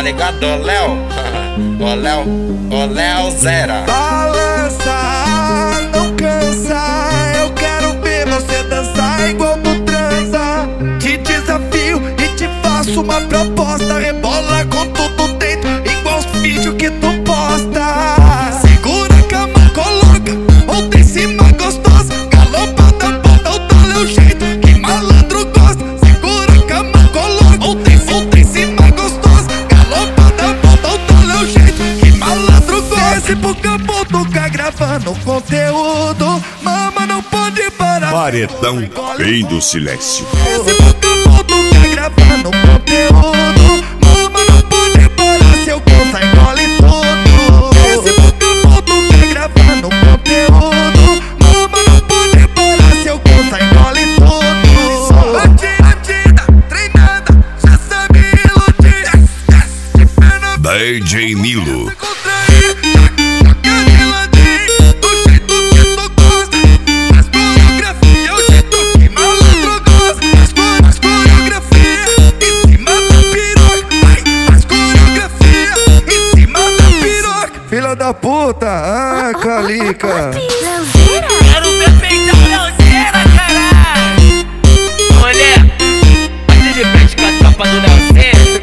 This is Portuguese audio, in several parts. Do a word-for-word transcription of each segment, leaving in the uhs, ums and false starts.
ligado, ô Léo? Ô Léo, ô Léo Zera. Balança, não cansa, eu quero ver você dançar igual tu transa. Te desafio e te faço uma proposta. Rebola com tudo dentro, igual os vídeos que tu posta. Segura a cama, coloca, monta em cima gostosa. Galopada, bota o tal é o jeito que malandro gosta. Segura a cama, coloca, monta em, monta em cima gostosa. Galopada, bota o tal é o jeito que malandro gosta. Desce pro campo, toca gravando conteúdo. Mama, não pode parar. Paredão Rei do Silêncio. Desce pro campo, toca gravando conteúdo. Mama, não pode parar. Seu bolsa engole tudo. Desce pro campo, toca gravando conteúdo. Mama, não pode parar. Seu bolsa engole tudo. Bandida, bandida, treinada, já sabe iludir. D J Milo. Filha da puta, ah, Calica. Quero ver peitar o Leozeira, caralho. Mulher, bate de frente com a tropa do Leozeira.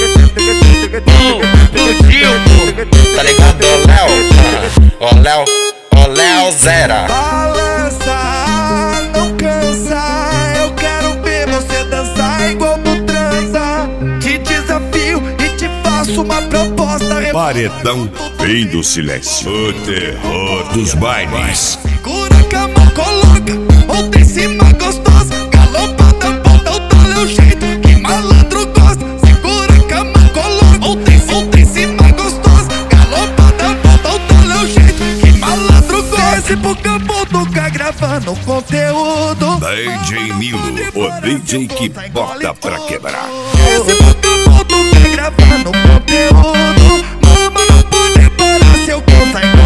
Oh, explodiu, pô. Tá ligado, ô Léo? Ô Léo, ô Léo Zera. Balança, não cansa, eu quero ver você dançar igual tu transa. Te desafio e te faço uma proposta. Paredão Rei do Silêncio. O terror dos bailes. Segura a cama, coloca, monta em cima gostosa. Galopada, bota o tal é o jeito que malandro gosta. Segura a cama, coloca, monta em, monta em cima gostosa. Galopada, bota o tal é o jeito que malandro gosta. Desce pro campo, toca gravando conteúdo. D J Milo, o D J que bota pra quebrar. Desce pro campo, toca gravando conteúdo. Mama, não pode parar. Seu bolsa